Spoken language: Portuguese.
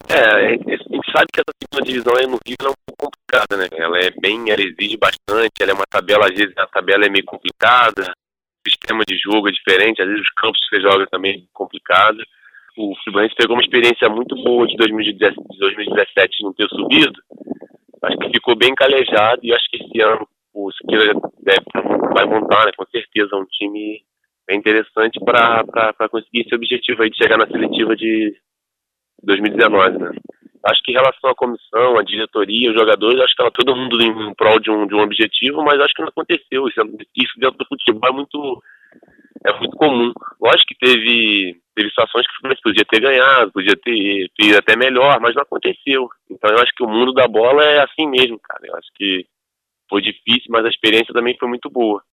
A gente sabe que essa segunda divisão aí no Rio ela é um pouco complicada, né? Ela exige bastante, ela é uma tabela, às vezes a tabela é meio complicada, o sistema de jogo é diferente, às vezes os campos que você joga também é complicado. O Fluminense pegou uma experiência muito boa de 2017 de não ter subido, acho que ficou bem calejado e acho que esse ano o Siqueira vai montar, né, com certeza, um time bem interessante para conseguir esse objetivo aí de chegar na seletiva de 2019, né? Acho que em relação à comissão, à diretoria, os jogadores, acho que estava todo mundo em prol de um objetivo, mas acho que não aconteceu. Isso dentro do futebol é muito comum. Lógico que teve situações que o Fluminense podia ter ganhado, podia ter ido até melhor, mas não aconteceu. Então eu acho que o mundo da bola é assim mesmo, cara. Eu acho que foi difícil, mas a experiência também foi muito boa.